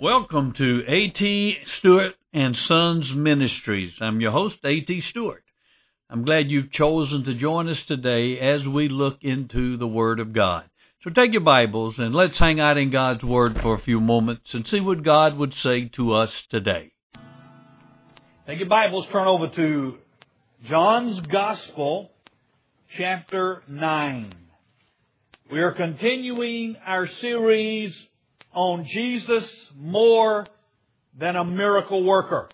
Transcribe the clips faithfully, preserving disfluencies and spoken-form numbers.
Welcome to A T. Stewart and Sons Ministries. I'm your host, A T. Stewart. I'm glad you've chosen to join us today as we look into the Word of God. So take your Bibles and let's hang out in God's Word for a few moments and see what God would say to us today. Take your Bibles, turn over to John's Gospel, chapter nine. We are continuing our series on Jesus more than a miracle worker.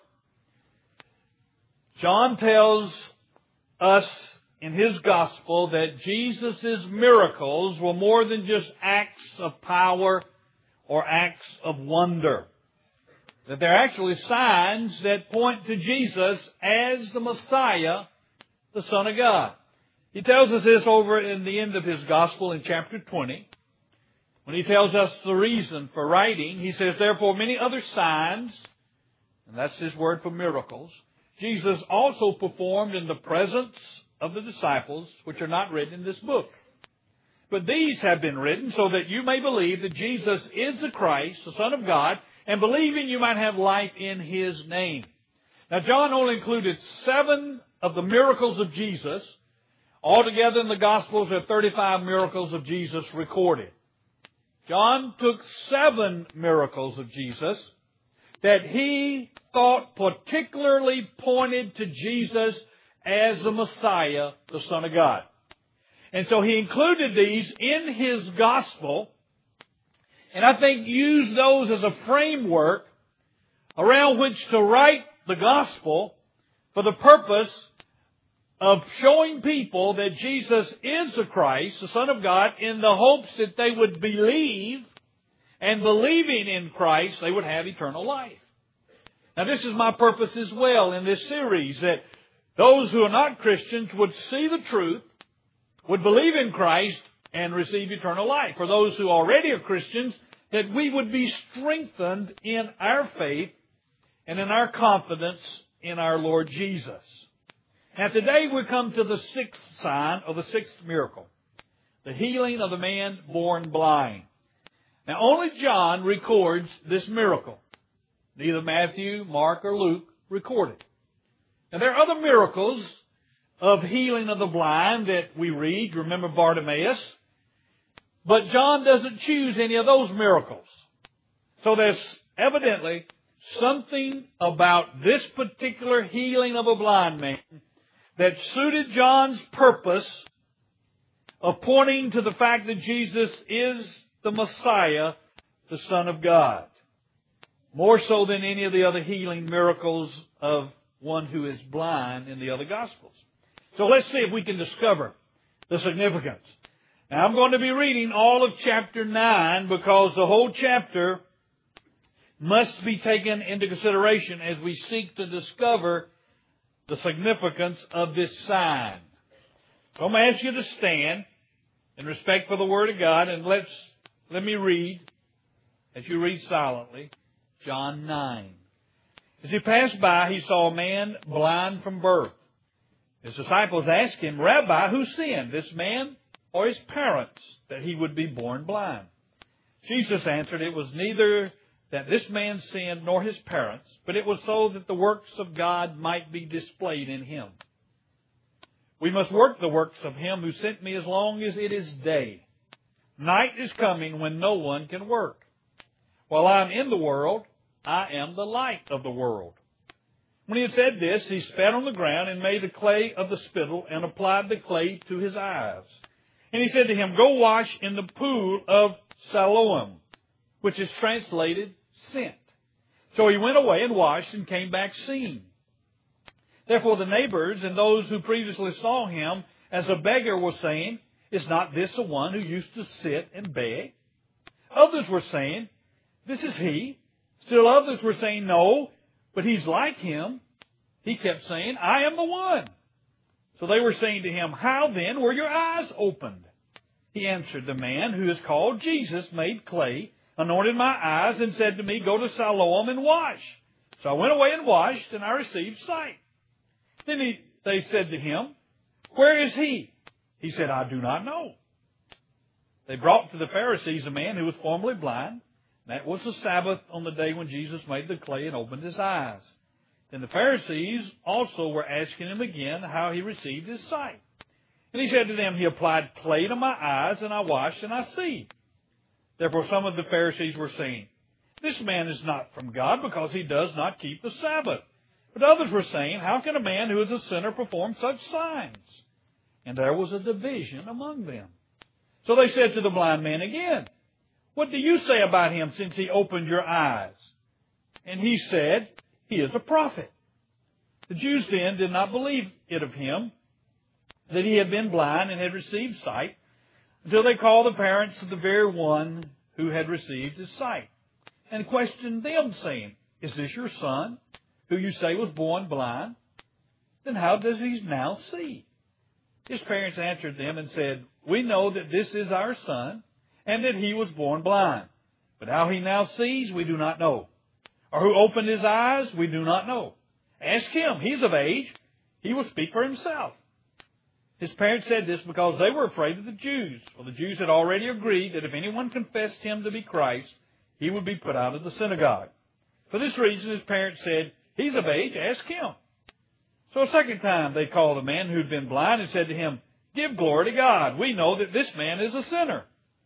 John tells us in his gospel that Jesus' miracles were more than just acts of power or acts of wonder. That they're actually signs that point to Jesus as the Messiah, the Son of God. He tells us this over in the end of his gospel in chapter twenty. When he tells us the reason for writing, he says, therefore many other signs, and that's his word for miracles, Jesus also performed in the presence of the disciples, which are not written in this book. But these have been written so that you may believe that Jesus is the Christ, the Son of God, and believing you might have life in His name. Now John only included seven of the miracles of Jesus. Altogether in the Gospels, there are thirty-five miracles of Jesus recorded. John took seven miracles of Jesus that he thought particularly pointed to Jesus as the Messiah, the Son of God. And so he included these in his Gospel, and I think used those as a framework around which to write the Gospel for the purpose of showing people that Jesus is the Christ, the Son of God, in the hopes that they would believe, and believing in Christ, they would have eternal life. Now this is my purpose as well in this series, that those who are not Christians would see the truth, would believe in Christ, and receive eternal life. For those who already are Christians, that we would be strengthened in our faith and in our confidence in our Lord Jesus. Now today we come to the sixth sign, or the sixth miracle, the healing of the man born blind. Now only John records this miracle. Neither Matthew, Mark, or Luke record it. Now there are other miracles of healing of the blind that we read. Remember Bartimaeus. But John doesn't choose any of those miracles. So there's evidently something about this particular healing of a blind man that suited John's purpose of pointing to the fact that Jesus is the Messiah, the Son of God. More so than any of the other healing miracles of one who is blind in the other Gospels. So let's see if we can discover the significance. Now I'm going to be reading all of chapter nine because the whole chapter must be taken into consideration as we seek to discover the significance of this sign. So I'm going to ask you to stand in respect for the Word of God, and let's let me read, as you read silently, John nine. As he passed by, he saw a man blind from birth. His disciples asked him, Rabbi, who sinned, this man or his parents, that he would be born blind? Jesus answered, it was neither that this man sinned nor his parents, but it was so that the works of God might be displayed in him. We must work the works of him who sent me as long as it is day. Night is coming when no one can work. While I am in the world, I am the light of the world. When he had said this, he spat on the ground and made the clay of the spittle and applied the clay to his eyes. And he said to him, go wash in the pool of Siloam, which is translated sent. So he went away and washed and came back seeing. Therefore the neighbors and those who previously saw him as a beggar were saying, is not this the one who used to sit and beg? Others were saying, this is he. Still others were saying, no, but he's like him. He kept saying, I am the one. So they were saying to him, how then were your eyes opened? He answered, the man who is called Jesus made clay, anointed my eyes, and said to me, go to Siloam and wash. So I went away and washed, and I received sight. Then he, they said to him, where is he? He said, I do not know. They brought to the Pharisees a man who was formerly blind. That was the Sabbath on the day when Jesus made the clay and opened his eyes. Then the Pharisees also were asking him again how he received his sight. And he said to them, he applied clay to my eyes, and I washed, and I see. Therefore some of the Pharisees were saying, this man is not from God, because he does not keep the Sabbath. But others were saying, how can a man who is a sinner perform such signs? And there was a division among them. So they said to the blind man again, what do you say about him since he opened your eyes? And he said, he is a prophet. The Jews then did not believe it of him, that he had been blind and had received sight, until they called the parents of the very one who had received his sight, and questioned them, saying, is this your son, who you say was born blind? Then how does he now see? His parents answered them and said, we know that this is our son, and that he was born blind. But how he now sees, we do not know. Or who opened his eyes, we do not know. Ask him, he's of age. He will speak for himself. His parents said this because they were afraid of the Jews. For the Jews had already agreed that if anyone confessed him to be Christ, he would be put out of the synagogue. For this reason, his parents said, he's of age, ask him. So a second time they called a man who had been blind and said to him, give glory to God. We know that this man is a sinner.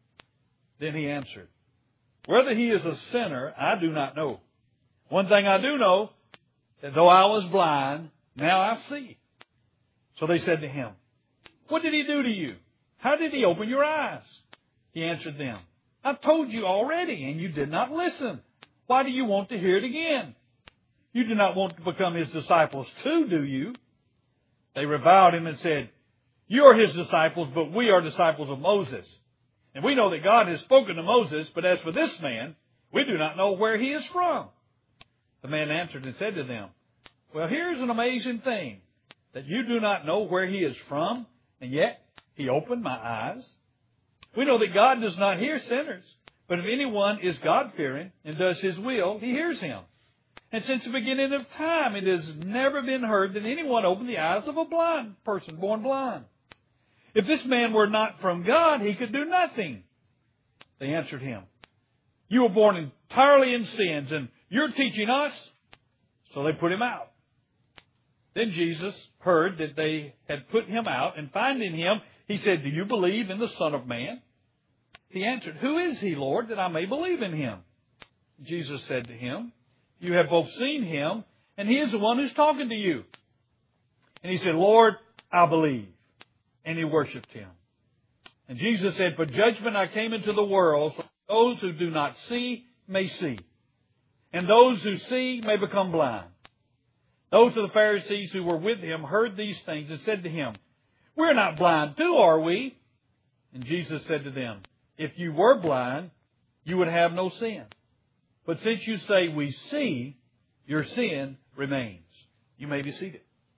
Then he answered, whether he is a sinner, I do not know. One thing I do know, that though I was blind, now I see. So they said to him, what did he do to you? How did he open your eyes? He answered them, I've told you already, and you did not listen. Why do you want to hear it again? You do not want to become his disciples too, do you? They reviled him and said, you are his disciples, but we are disciples of Moses. And we know that God has spoken to Moses, but as for this man, we do not know where he is from. The man answered and said to them, well, here's an amazing thing, that you do not know where he is from, and yet he opened my eyes. We know that God does not hear sinners, but if anyone is God-fearing and does his will, he hears him. And since the beginning of time, it has never been heard that anyone opened the eyes of a blind person, born blind. If this man were not from God, he could do nothing. They answered him, you were born entirely in sins, and you're teaching us. So they put him out. Then Jesus heard that they had put him out, and finding him, he said, do you believe in the Son of Man? He answered, who is he, Lord, that I may believe in him? Jesus said to him, you have both seen him, and he is the one who's talking to you. And he said, Lord, I believe. And he worshipped him. And Jesus said, for judgment I came into the world, so those who do not see may see, and those who see may become blind. Those of the Pharisees who were with him heard these things and said to him, we're not blind too, are we? And Jesus said to them, if you were blind, you would have no sin. But since you say we see, your sin remains. You may be seated.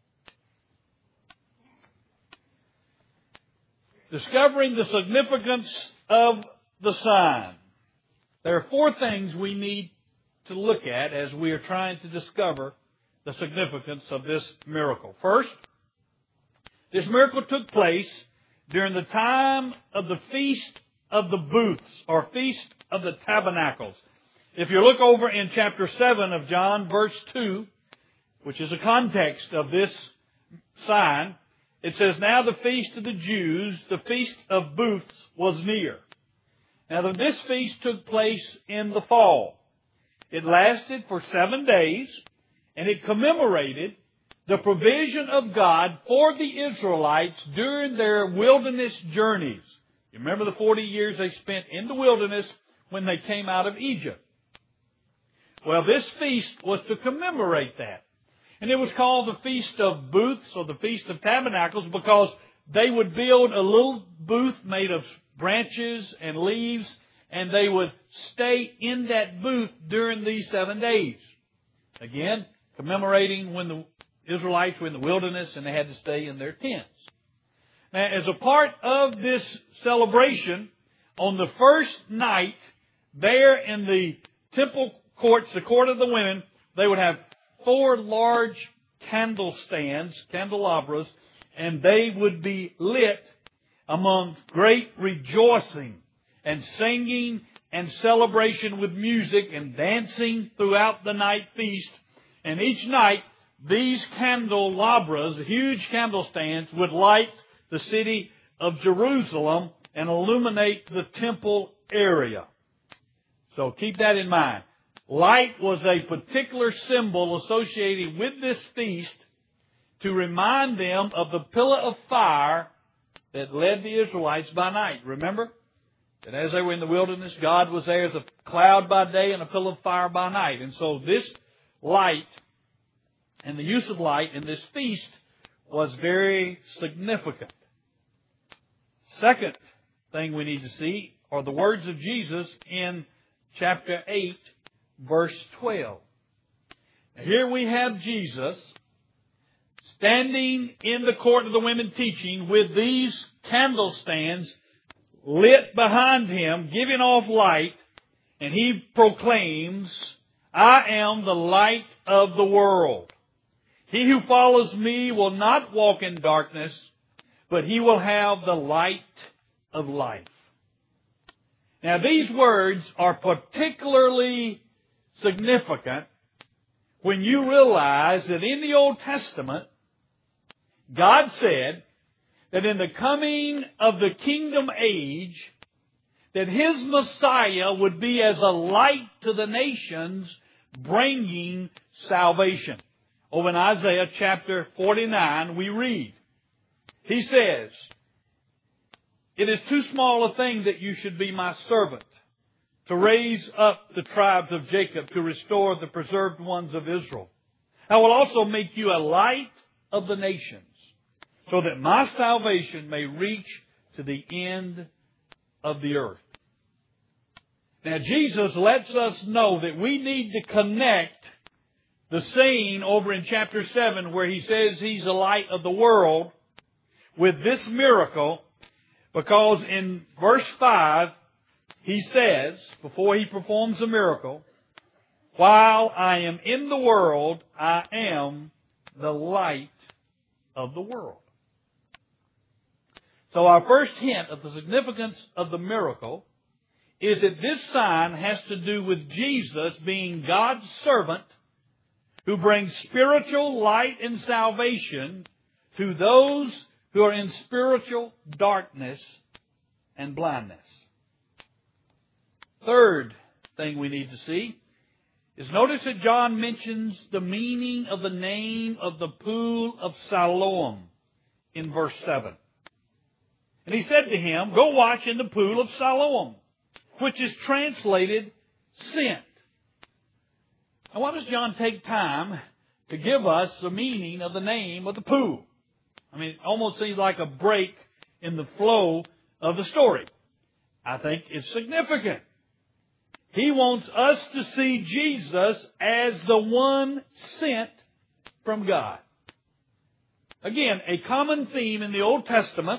Discovering the significance of the sign. There are four things we need to look at as we are trying to discover the significance of this miracle. First, this miracle took place during the time of the Feast of the Booths, or Feast of the Tabernacles. If you look over in chapter seven of John, verse two, which is a context of this sign, it says, now the feast of the Jews, the Feast of Booths, was near. Now this feast took place in the fall. It lasted for seven days, and it commemorated the provision of God for the Israelites during their wilderness journeys. You remember the forty years they spent in the wilderness when they came out of Egypt. Well, this feast was to commemorate that. And it was called the Feast of Booths, or the Feast of Tabernacles, because they would build a little booth made of branches and leaves, and they would stay in that booth during these seven days. Again, commemorating when the Israelites were in the wilderness and they had to stay in their tents. Now, as a part of this celebration, on the first night, there in the temple courts, the court of the women, they would have four large candle stands, candelabras, and they would be lit among great rejoicing and singing and celebration with music and dancing throughout the night feast. And each night, these candelabras, huge candle stands, would light the city of Jerusalem and illuminate the temple area. So keep that in mind. Light was a particular symbol associated with this feast to remind them of the pillar of fire that led the Israelites by night. Remember that as they were in the wilderness, God was there as a cloud by day and a pillar of fire by night. And so this light and the use of light in this feast was very significant. Second thing we need to see are the words of Jesus in chapter eight, verse twelve. Now, here we have Jesus standing in the court of the women teaching with these candlestands lit behind Him, giving off light, and He proclaims, "I am the light of the world. He who follows me will not walk in darkness, but he will have the light of life." Now, these words are particularly significant when you realize that in the Old Testament, God said that in the coming of the kingdom age, that His Messiah would be as a light to the nations, bringing salvation. Over in Isaiah chapter forty-nine, we read, He says, "It is too small a thing that you should be my servant, to raise up the tribes of Jacob, to restore the preserved ones of Israel. I will also make you a light of the nations, so that my salvation may reach to the end of the earth." Now, Jesus lets us know that we need to connect the saying over in chapter seven where He says He's the light of the world with this miracle, because in verse five, He says, before He performs the miracle, "While I am in the world, I am the light of the world." So our first hint of the significance of the miracle is that this sign has to do with Jesus being God's servant who brings spiritual light and salvation to those who are in spiritual darkness and blindness. Third thing we need to see is notice that John mentions the meaning of the name of the pool of Siloam in verse seven. And He said to him, "Go watch in the pool of Siloam," which is translated sent. Now, why does John take time to give us the meaning of the name of the pool? I mean, it almost seems like a break in the flow of the story. I think it's significant. He wants us to see Jesus as the one sent from God. Again, a common theme in the Old Testament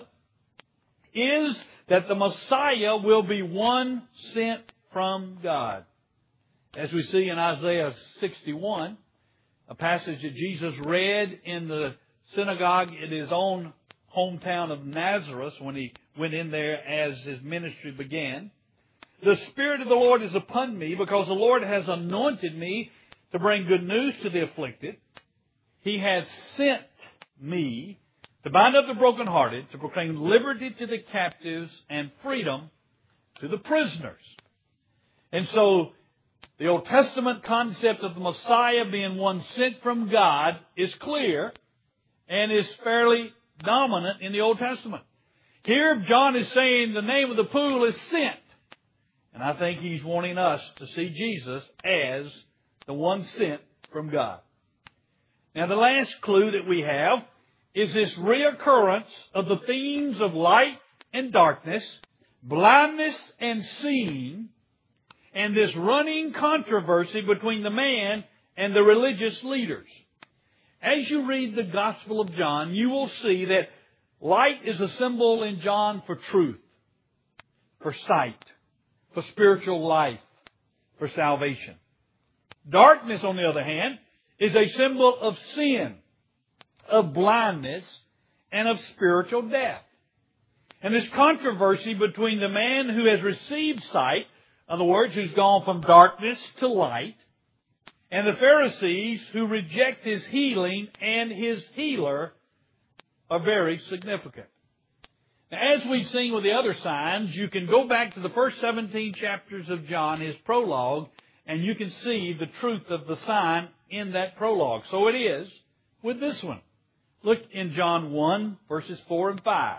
is that the Messiah will be one sent from God. As we see in Isaiah sixty-one, a passage that Jesus read in the synagogue in His own hometown of Nazareth when He went in there as His ministry began. "The Spirit of the Lord is upon me, because the Lord has anointed me to bring good news to the afflicted. He has sent me to bind up the brokenhearted, to proclaim liberty to the captives and freedom to the prisoners." And so the Old Testament concept of the Messiah being one sent from God is clear and is fairly dominant in the Old Testament. Here John is saying the name of the pool is sent. And I think he's wanting us to see Jesus as the one sent from God. Now, the last clue that we have is this reoccurrence of the themes of light and darkness, blindness and seeing, and this running controversy between the man and the religious leaders. As you read the Gospel of John, you will see that light is a symbol in John for truth, for sight, for spiritual life, for salvation. Darkness, on the other hand, is a symbol of sin, of blindness, and of spiritual death. And this controversy between the man who has received sight In other words, who's gone from darkness to light. And the Pharisees who reject His healing and His healer are very significant. Now, as we've seen with the other signs, you can go back to the first seventeen chapters of John, his prologue, and you can see the truth of the sign in that prologue. So it is with this one. Look in John one, verses four and five.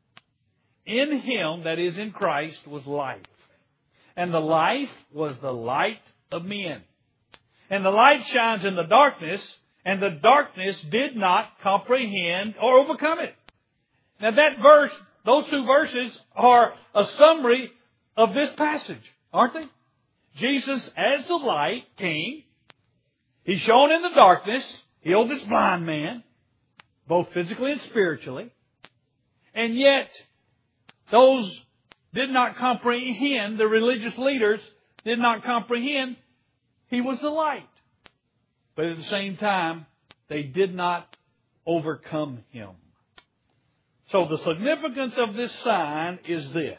In Him, that is in Christ, was life. And the life was the light of men. And the light shines in the darkness, and the darkness did not comprehend or overcome it. Now that verse, those two verses are a summary of this passage, aren't they? Jesus, as the light, came. He shone in the darkness, healed this blind man, both physically and spiritually. And yet, those did not comprehend, the religious leaders did not comprehend He was the light. But at the same time, they did not overcome Him. So the significance of this sign is this.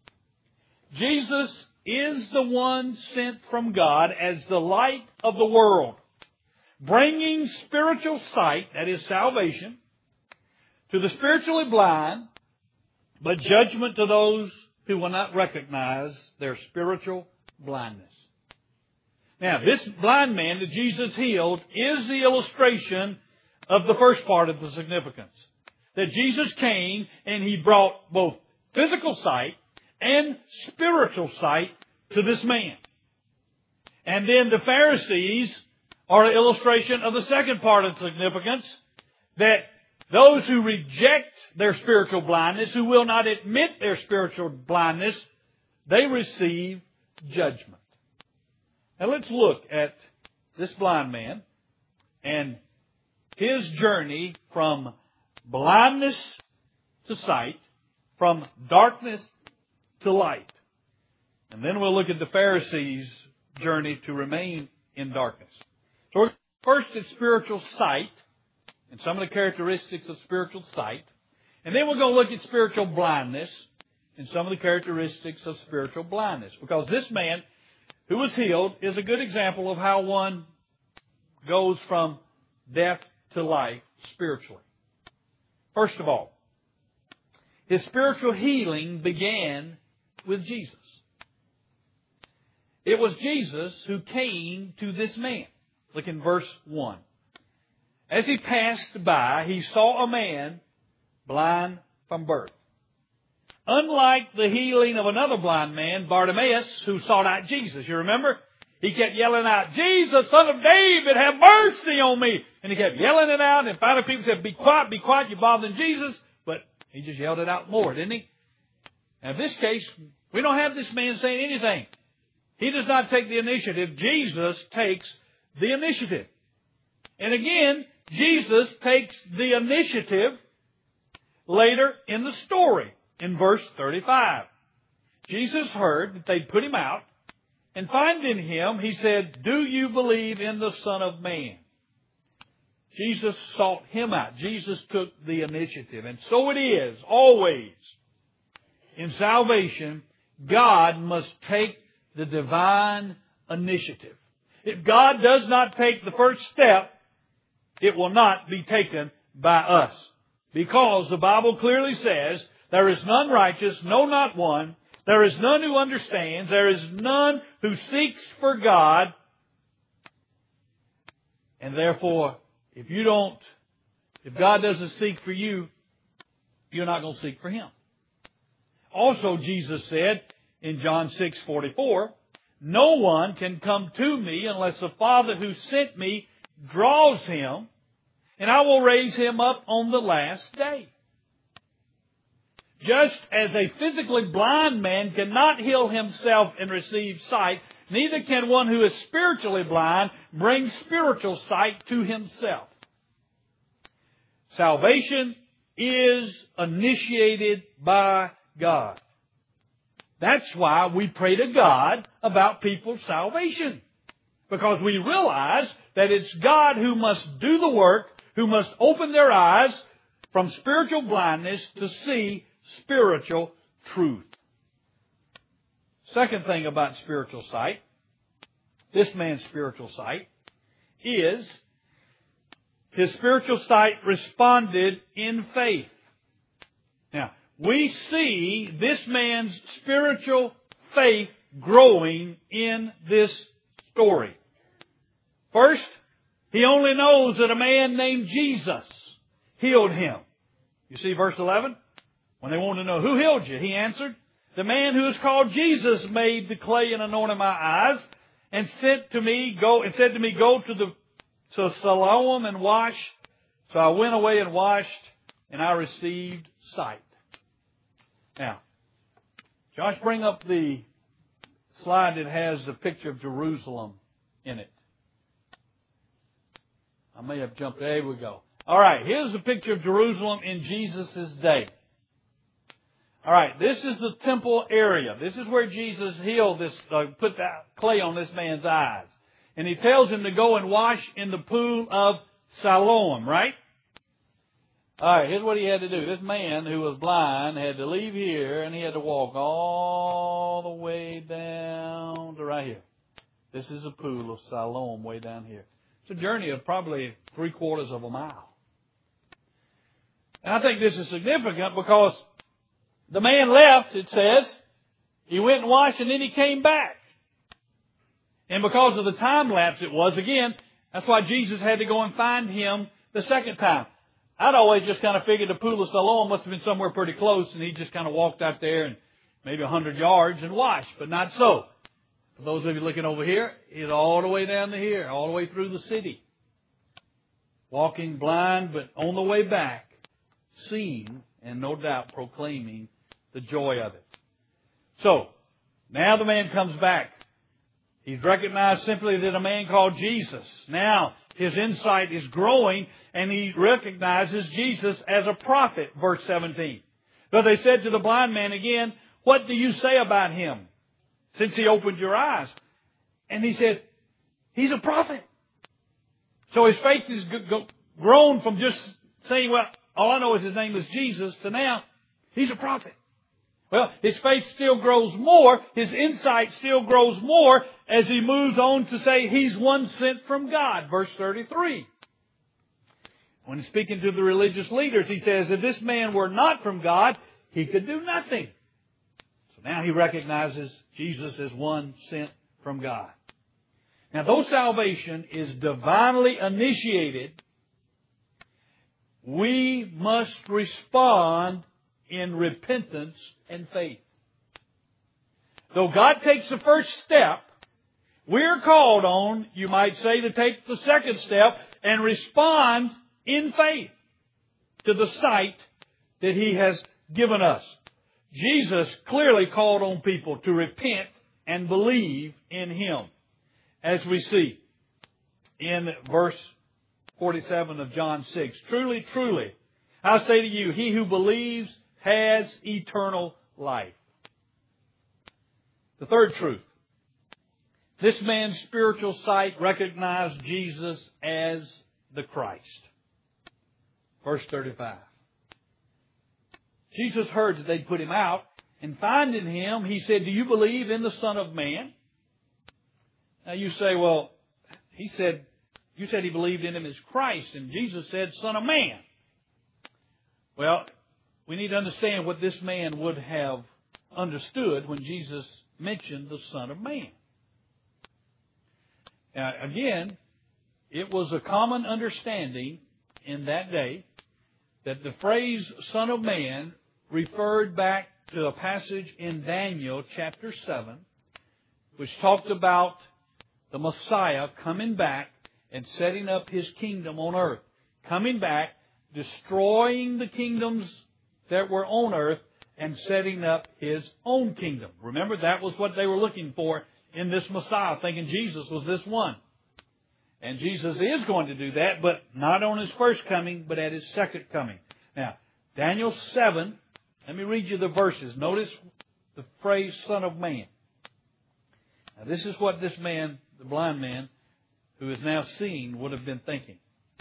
Jesus is the one sent from God as the light of the world, bringing spiritual sight, that is salvation, to the spiritually blind, but judgment to those who will not recognize their spiritual blindness. Now, this blind man that Jesus healed is the illustration of the first part of the significance. That Jesus came and He brought both physical sight and spiritual sight to this man. And then the Pharisees are an illustration of the second part of significance, that those who reject their spiritual blindness, who will not admit their spiritual blindness, they receive judgment. Now let's look at this blind man and his journey from blindness to sight, from darkness to light. And then we'll look at the Pharisees' journey to remain in darkness. So first it's spiritual sight and some of the characteristics of spiritual sight. And then we're going to look at spiritual blindness and some of the characteristics of spiritual blindness. Because this man who was healed is a good example of how one goes from death to life spiritually. First of all, his spiritual healing began with Jesus. It was Jesus who came to this man. Look in verse one. As he passed by, he saw a man blind from birth. Unlike the healing of another blind man, Bartimaeus, who sought out Jesus. You remember? He kept yelling out, "Jesus, Son of David, have mercy on me." And he kept yelling it out, and finally people said, "Be quiet, be quiet, you're bothering Jesus." But he just yelled it out more, didn't he? Now in this case, we don't have this man saying anything. He does not take the initiative. Jesus takes the initiative. And again, Jesus takes the initiative later in the story. In verse thirty-five, Jesus heard that they'd put him out, and finding him, he said, "Do you believe in the Son of Man?" Jesus sought him out. Jesus took the initiative. And so it is, always. In salvation, God must take the divine initiative. If God does not take the first step, it will not be taken by us. Because the Bible clearly says, "There is none righteous, no, not one. There is none who understands. There is none who seeks for God." And therefore, if you don't, if God doesn't seek for you, you're not going to seek for Him. Also, Jesus said in John six forty-four, "No one can come to me unless the Father who sent me draws him, and I will raise him up on the last day." Just as a physically blind man cannot heal himself and receive sight, neither can one who is spiritually blind bring spiritual sight to himself. Salvation is initiated by God. That's why we pray to God about people's salvation. Because we realize that it's God who must do the work, who must open their eyes from spiritual blindness to see spiritual truth. Second thing about spiritual sight, this man's spiritual sight, is his spiritual sight responded in faith. Now, we see this man's spiritual faith growing in this story. First, he only knows that a man named Jesus healed him. You see verse eleven? When they wanted to know, who healed you? He answered, the man who is called Jesus made the clay and anointed my eyes and sent to me, go, and said to me, go to the to Siloam and wash. So I went away and washed, and I received sight. Now, Josh, bring up the slide that has the picture of Jerusalem in it. I may have jumped. There we go. All right, here's a picture of Jerusalem in Jesus' day. All right, this is the temple area. This is where Jesus healed this, uh, put that clay on this man's eyes. And He tells him to go and wash in the pool of Siloam, right? All right, here's what he had to do. This man who was blind had to leave here and he had to walk all the way down to right here. This is a pool of Siloam way down here. It's a journey of probably three quarters of a mile. And I think this is significant because the man left, it says. He went and washed and then he came back. And because of the time lapse it was, again, that's why Jesus had to go and find him the second time. I'd always just kind of figured the pool of Siloam must have been somewhere pretty close and he just kind of walked out there and maybe a hundred yards and washed, but not so. For those of you looking over here, he's all the way down to here, all the way through the city. Walking blind, but on the way back, seeing and no doubt proclaiming the joy of it. So, now the man comes back. He's recognized simply that a man called Jesus. Now, his insight is growing and he recognizes Jesus as a prophet, verse seventeen. But they said to the blind man again, what do you say about him since he opened your eyes? And he said, he's a prophet. So his faith is grown from just saying, well, all I know is his name is Jesus, to now, he's a prophet. Well, his faith still grows more, his insight still grows more as he moves on to say he's one sent from God, verse thirty-three. When he's speaking to the religious leaders, he says, if this man were not from God, he could do nothing. So now he recognizes Jesus as one sent from God. Now, though salvation is divinely initiated, we must respond in repentance and faith. Though God takes the first step, we're called on, you might say, to take the second step and respond in faith to the sight that He has given us. Jesus clearly called on people to repent and believe in Him, as we see in verse forty-seven of John six. Truly, truly, I say to you, he who believes has eternal life. The third truth. This man's spiritual sight recognized Jesus as the Christ. Verse thirty-five. Jesus heard that they'd put him out, and finding him, he said, do you believe in the Son of Man? Now you say, well, he said, you said he believed in him as Christ, and Jesus said, Son of Man. Well, we need to understand what this man would have understood when Jesus mentioned the Son of Man. Now, again, it was a common understanding in that day that the phrase Son of Man referred back to a passage in Daniel chapter seven, which talked about the Messiah coming back and setting up His kingdom on earth. Coming back, destroying the kingdoms that were on earth and setting up His own kingdom. Remember, that was what they were looking for in this Messiah, thinking Jesus was this one. And Jesus is going to do that, but not on His first coming, but at His second coming. Now, Daniel seven, let me read you the verses. Notice the phrase Son of Man. Now, this is what this man, the blind man, who is now seeing, would have been thinking.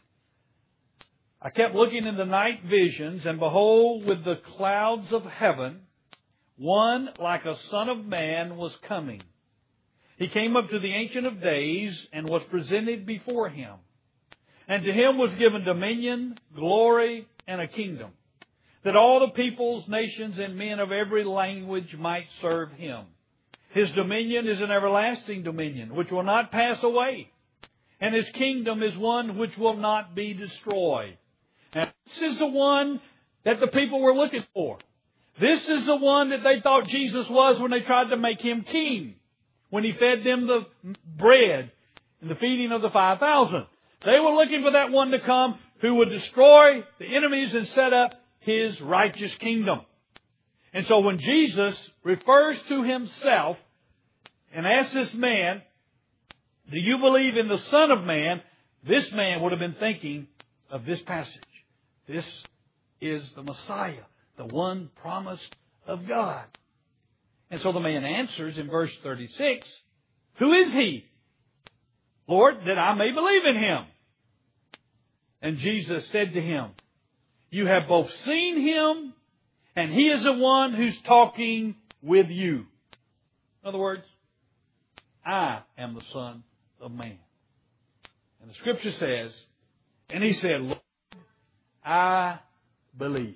I kept looking in the night visions, and behold, with the clouds of heaven, one like a son of man was coming. He came up to the Ancient of Days and was presented before Him. And to Him was given dominion, glory, and a kingdom, that all the peoples, nations, and men of every language might serve Him. His dominion is an everlasting dominion, which will not pass away. And His kingdom is one which will not be destroyed. And this is the one that the people were looking for. This is the one that they thought Jesus was when they tried to make Him king, when He fed them the bread in the feeding of the five thousand. They were looking for that one to come who would destroy the enemies and set up His righteous kingdom. And so when Jesus refers to Himself and asks this man, do you believe in the Son of Man? This man would have been thinking of this passage. This is the Messiah, the one promised of God. And so the man answers in verse thirty-six, who is He, Lord, that I may believe in Him? And Jesus said to him, you have both seen Him, and He is the one who's talking with you. In other words, I am the Son of Man. And the Scripture says, and he said, Lord, I believe.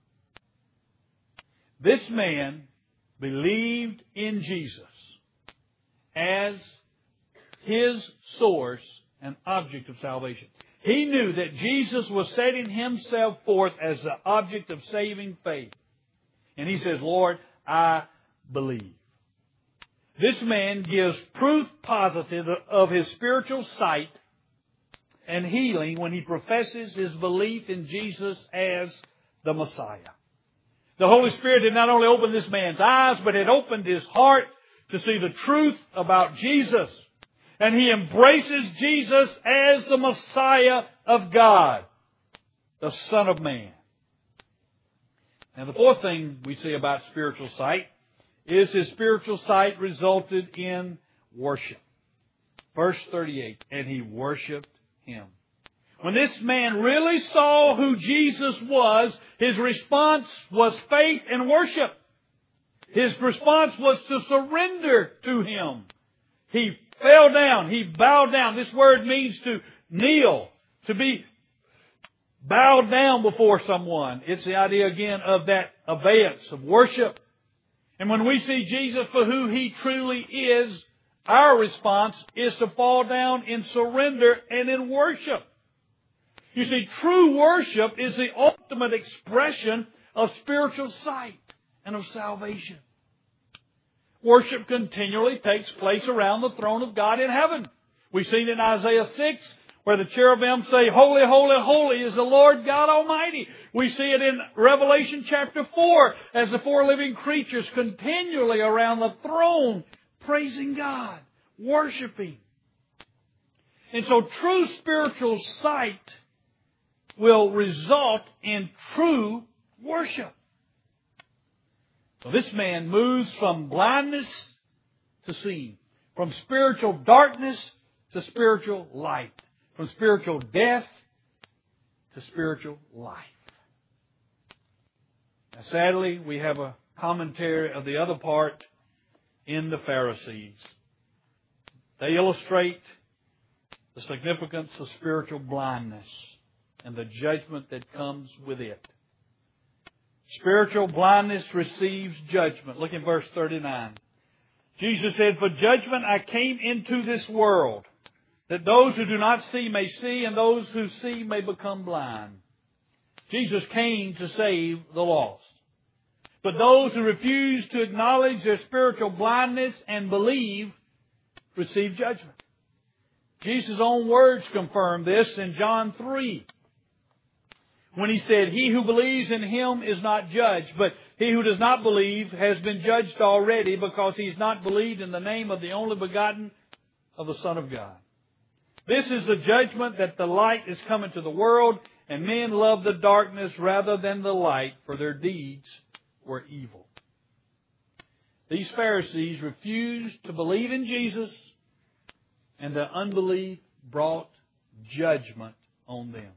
This man believed in Jesus as his source and object of salvation. He knew that Jesus was setting Himself forth as the object of saving faith. And he says, Lord, I believe. This man gives proof positive of his spiritual sight and healing when he professes his belief in Jesus as the Messiah. The Holy Spirit did not only open this man's eyes, but it opened his heart to see the truth about Jesus. And he embraces Jesus as the Messiah of God, the Son of Man. And the fourth thing we see about spiritual sight is his spiritual sight resulted in worship. Verse thirty-eight, and he worshiped Him. When this man really saw who Jesus was, his response was faith and worship. His response was to surrender to Him. He fell down. He bowed down. This word means to kneel, to be bowed down before someone. It's the idea again of that abeyance of worship. And when we see Jesus for who He truly is, our response is to fall down in surrender and in worship. You see, true worship is the ultimate expression of spiritual sight and of salvation. Worship continually takes place around the throne of God in heaven. We've seen it in Isaiah six, where the cherubim say, holy, holy, holy is the Lord God Almighty. We see it in Revelation chapter four, as the four living creatures continually around the throne, praising God, worshiping. And so true spiritual sight will result in true worship. So this man moves from blindness to seeing, from spiritual darkness to spiritual light, from spiritual death to spiritual life. Now, sadly, we have a commentary of the other part in the Pharisees. They illustrate the significance of spiritual blindness and the judgment that comes with it. Spiritual blindness receives judgment. Look at verse thirty-nine. Jesus said, for judgment I came into this world, that those who do not see may see, and those who see may become blind. Jesus came to save the lost. But those who refuse to acknowledge their spiritual blindness and believe receive judgment. Jesus' own words confirm this in John three. When He said, he who believes in Him is not judged, but he who does not believe has been judged already, because he's not believed in the name of the only begotten of the Son of God. This is the judgment, that the light is come into the world, and men love the darkness rather than the light, for their deeds were evil. These Pharisees refused to believe in Jesus, and their unbelief brought judgment on them.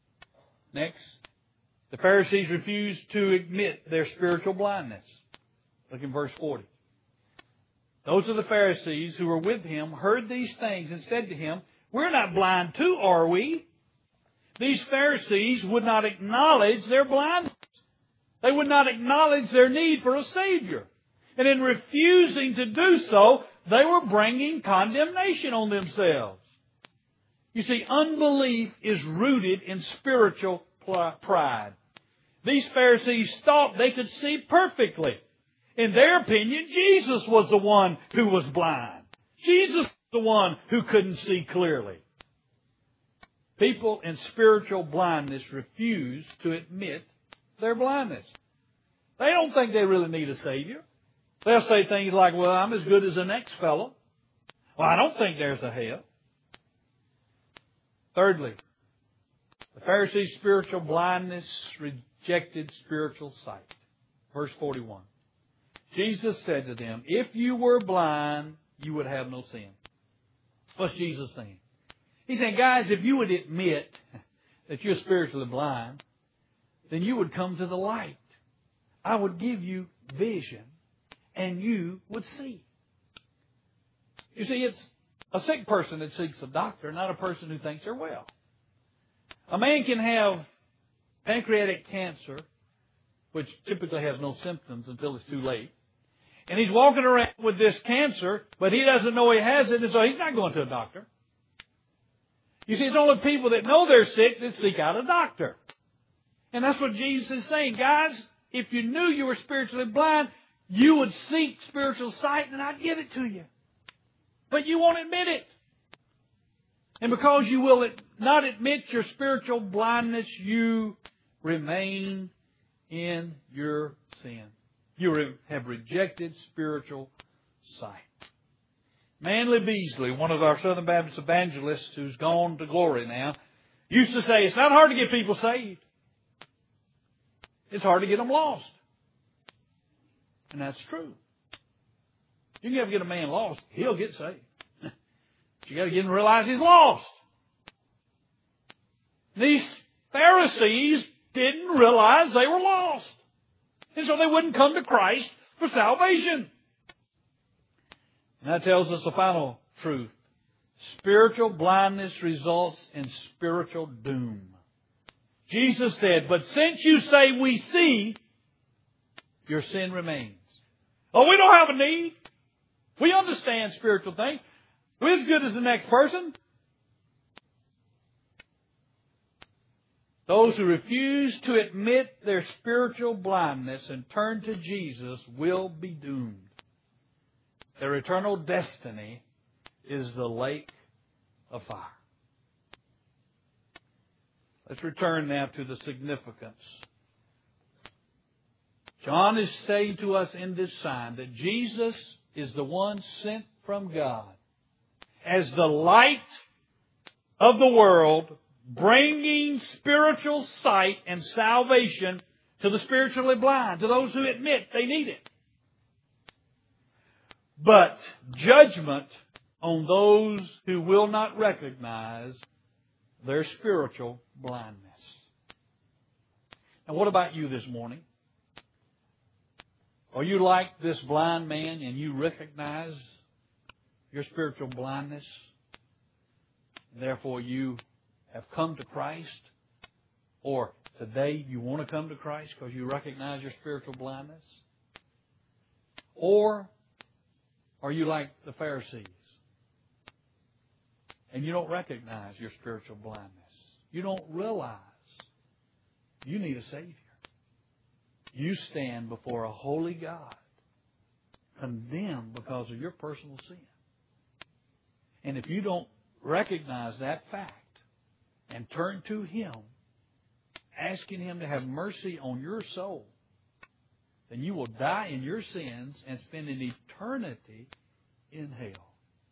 Next, the Pharisees refused to admit their spiritual blindness. Look in verse forty. Those of the Pharisees who were with him heard these things and said to him, "We're not blind too, are we?" These Pharisees would not acknowledge their blindness. They would not acknowledge their need for a Savior. And in refusing to do so, they were bringing condemnation on themselves. You see, unbelief is rooted in spiritual pride. These Pharisees thought they could see perfectly. In their opinion, Jesus was the one who was blind. Jesus was the one who couldn't see clearly. People in spiritual blindness refuse to admit their blindness. They don't think they really need a Savior. They'll say things like, "Well, I'm as good as the next fellow. Well, I don't think there's a hell." Thirdly, the Pharisees' spiritual blindness rejected spiritual sight. Verse forty-one. Jesus said to them, "If you were blind, you would have no sin." What's Jesus saying? He's saying, guys, if you would admit that you're spiritually blind, then you would come to the light. I would give you vision, and you would see. You see, it's a sick person that seeks a doctor, not a person who thinks they're well. A man can have pancreatic cancer, which typically has no symptoms until it's too late. And he's walking around with this cancer, but he doesn't know he has it, and so he's not going to a doctor. You see, it's only people that know they're sick that seek out a doctor. And that's what Jesus is saying. Guys, if you knew you were spiritually blind, you would seek spiritual sight, and I'd give it to you. But you won't admit it. And because you will not admit your spiritual blindness, you remain in your sin. You have rejected spiritual sight. Manly Beasley, one of our Southern Baptist evangelists who's gone to glory now, used to say, it's not hard to get people saved. It's hard to get them lost. And that's true. You can never get a man lost. He'll get saved. But you got to get him to realize he's lost. These Pharisees didn't realize they were lost. And so they wouldn't come to Christ for salvation. And that tells us the final truth. Spiritual blindness results in spiritual doom. Jesus said, "But since you say we see, your sin remains." Oh, we don't have a need. We understand spiritual things. We're as good as the next person. Those who refuse to admit their spiritual blindness and turn to Jesus will be doomed. Their eternal destiny is the lake of fire. Let's return now to the significance. John is saying to us in this sign that Jesus is the one sent from God as the light of the world, bringing spiritual sight and salvation to the spiritually blind, to those who admit they need it. But judgment on those who will not recognize their spiritual blindness. Now, what about you this morning? Are you like this blind man and you recognize your spiritual blindness? Therefore, you have come to Christ? Or today you want to come to Christ because you recognize your spiritual blindness? Or are you like the Pharisees and you don't recognize your spiritual blindness? You don't realize you need a Savior. You stand before a holy God, condemned because of your personal sin. And if you don't recognize that fact and turn to Him, asking Him to have mercy on your soul, then you will die in your sins and spend an eternity in hell.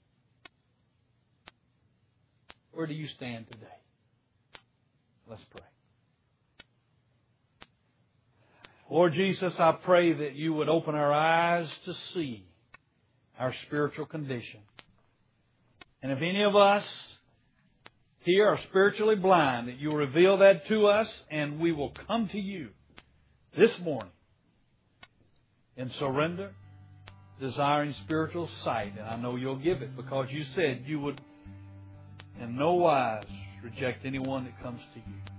Where do you stand today? Let's pray. Lord Jesus, I pray that you would open our eyes to see our spiritual condition. And if any of us here are spiritually blind, that you will reveal that to us and we will come to you this morning in surrender, desiring spiritual sight. And I know you'll give it because you said you would in no wise reject anyone that comes to you.